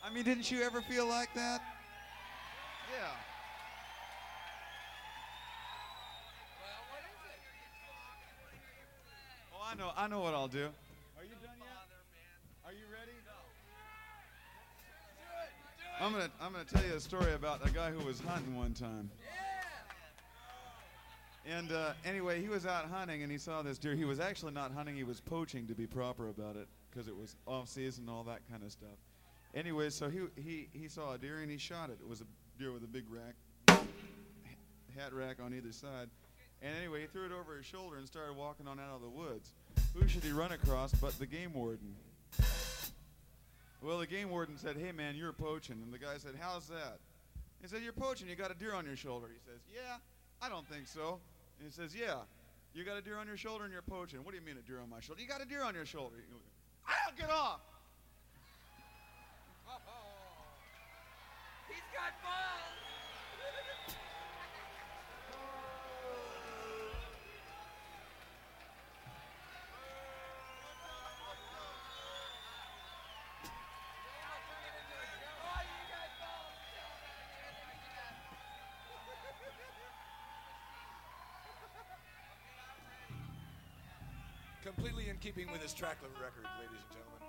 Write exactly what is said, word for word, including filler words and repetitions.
I mean, didn't you ever feel like that? Yeah. Oh, I know. I know what I'll do. Are you done yet? Are you ready? I'm gonna I'm gonna tell you a story about a guy who was hunting one time. And uh, anyway, he was out hunting and he saw this deer. He was actually not hunting; he was poaching, to be proper about it, because it was off season and all that kind of stuff. Anyway, so he he he saw a deer and he shot it. It was a deer with a big rack, hat rack on either side. And anyway, he threw it over his shoulder and started walking on out of the woods. Who should he run across but the game warden? Well, the game warden said, "Hey, man, you're poaching." And the guy said, "How's that?" He said, "You're poaching. You got a deer on your shoulder." He says, "Yeah, I don't think so." And he says, "Yeah, you got a deer on your shoulder and you're poaching." "What do you mean a deer on my shoulder?" "You got a deer on your shoulder." He goes, "I'll get off." He's got balls! Completely in keeping with his track record, ladies and gentlemen.